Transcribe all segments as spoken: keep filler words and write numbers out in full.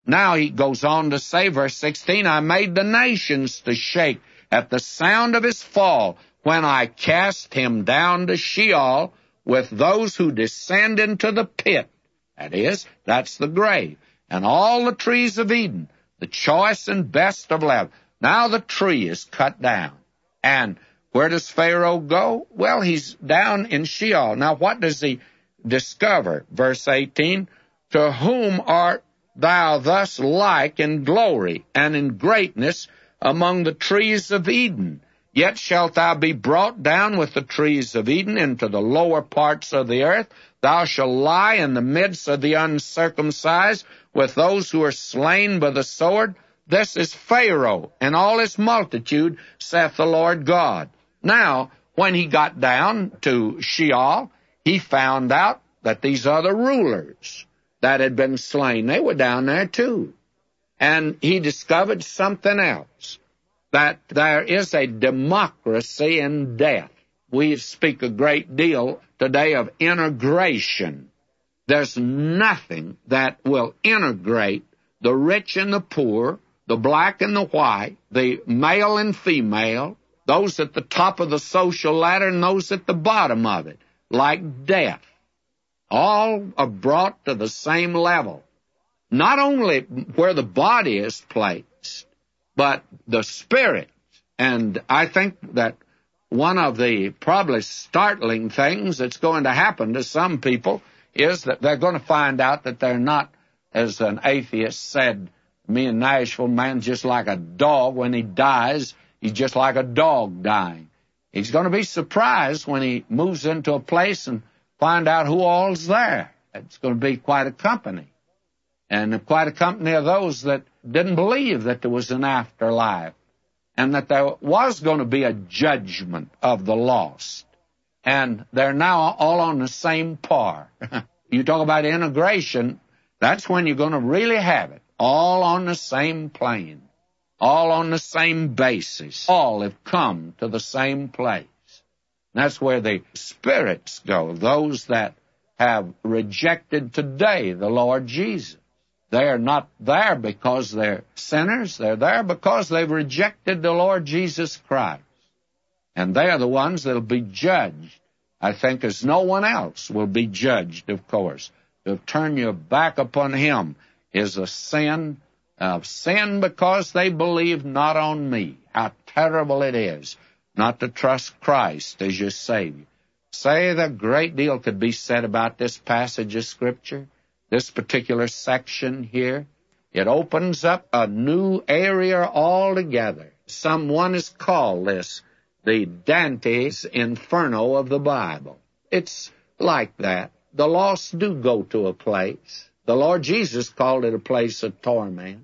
Now he goes on to say, verse sixteen, I made the nations to shake at the sound of his fall, when I cast him down to Sheol with those who descend into the pit. That is, that's the grave. And all the trees of Eden, the choice and best of Lebanon. Now the tree is cut down. And where does Pharaoh go? Well, he's down in Sheol. Now what does he discover? Verse eighteen, to whom art thou thus like in glory and in greatness among the trees of Eden? Yet shalt thou be brought down with the trees of Eden into the lower parts of the earth. Thou shalt lie in the midst of the uncircumcised with those who are slain by the sword. This is Pharaoh and all his multitude, saith the Lord God. Now, when he got down to Sheol, he found out that these other rulers that had been slain, they were down there too. And he discovered something else, that there is a democracy in death. We speak a great deal today of integration. There's nothing that will integrate the rich and the poor, the black and the white, the male and female, those at the top of the social ladder and those at the bottom of it, like death. All are brought to the same level. Not only where the body is placed, but the spirit. And I think that one of the probably startling things that's going to happen to some people is that they're going to find out that they're not, as an atheist said, me in Nashville, man's just like a dog. When he dies, he's just like a dog dying. He's going to be surprised when he moves into a place and find out who all's there. It's going to be quite a company. And quite a company of those that didn't believe that there was an afterlife and that there was going to be a judgment of the lost. And they're now all on the same par. You talk about integration, that's when you're going to really have it. All on the same plane. All on the same basis. All have come to the same place. That's where the spirits go, those that have rejected today the Lord Jesus. They are not there because they're sinners. They're there because they've rejected the Lord Jesus Christ. And they are the ones that will be judged, I think, as no one else will be judged, of course. To turn your back upon him is a sin of sin because they believe not on me. How terrible it is not to trust Christ as your Savior. Say the great deal could be said about this passage of Scripture. This particular section here, it opens up a new area altogether. Someone has called this the Dante's Inferno of the Bible. It's like that. The lost do go to a place. The Lord Jesus called it a place of torment.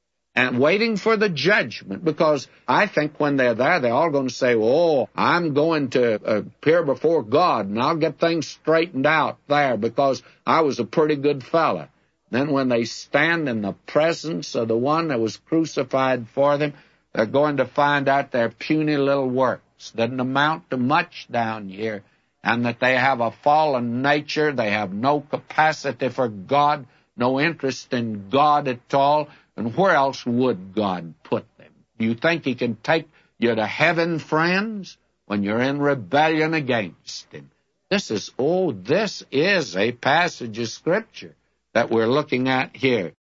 And waiting for the judgment, because I think when they're there, they're all going to say, oh, I'm going to appear before God, and I'll get things straightened out there because I was a pretty good fella. Then when they stand in the presence of the one that was crucified for them, they're going to find out their puny little works doesn't amount to much down here, and that they have a fallen nature, they have no capacity for God, no interest in God at all. And where else would God put them? Do you think he can take you to heaven, friends, when you're in rebellion against him? This is, oh, this is a passage of Scripture that we're looking at here.